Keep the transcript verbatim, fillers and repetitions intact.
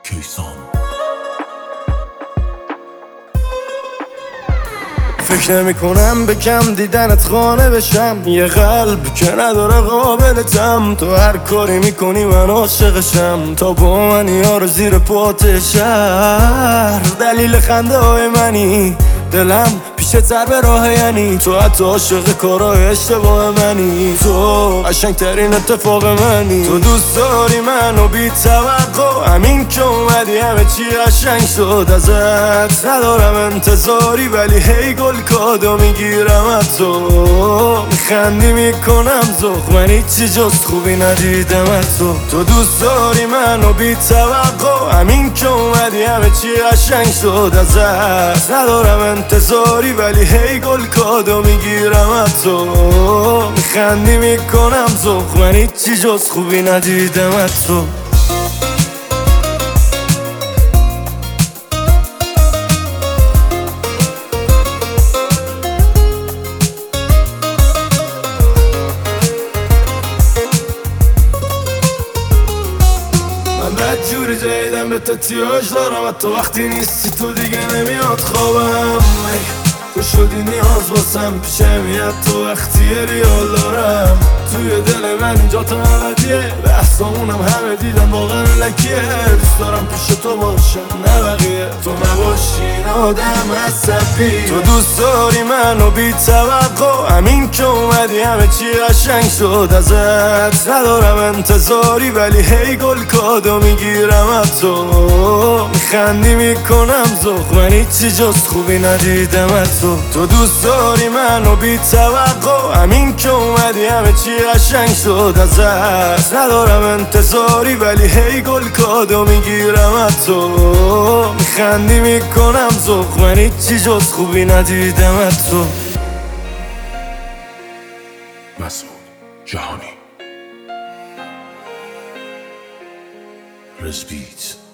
کیسان. فکر نمی کنم به کم دیدنت خانه بشم، یه قلب که نداره قابلتم. تو هر کاری میکنی من عاشقشم، تا با من یارو زیر پات شهر. دلیل خنده های منی، دلم پیشه تر به راه، یعنی تو حتی عاشق کارای اشتباه منی. تو قشنگ ترین اتفاق منی. تو دوست داری منو بی توقع، همین که اومدی همه چی قشنگ شد. ازت ندارم انتظاری، ولی هی گل کادو میگیرم از تو. میخندی میکنم زخ، من هیچی جز خوبی ندیدم از تو. تو دوست داری منو بی توقع، همین که اومدی همه چی قشنگ شد. ازت ندارم انتظاری، ولی هی گل کادو میگیرم از تو. میخندی میکنم زخ، من هیچی جز خوبی ندیدم از تو. بد جوری جایدم به تتیاج دارم، تو وقتی نیستی تو دیگه نمیاد خوابم. تو شدی نیاز باسم، پیشم میاد تو وقتی ریال دارم. توی دل من جا تا ابدیه، بحثامونم همه دیدن واقعا لکیه. دوست دارم پیش تو باشم نه بقیه، تو نباشی این آدم عصبی. تو دوست داری منو بی توقع، همین که اومدی همه چی قشنگ شد. ازت ندارم انتظاری، ولی هی گل کادو میگیرم از تو. میخندی میکنم زخ، من هیچی جز خوبی ندیدم از تو. تو دوست داری منو بی توقع، همین که اومدی همه چی قشنگ شد. ازت ندارم انتظاری، ولی هی گل کادو میگیرم از تو. میخندی میکنم زخ، من هیچی جز خوبی ندیدم از تو. مسعود جهانی. رزبیت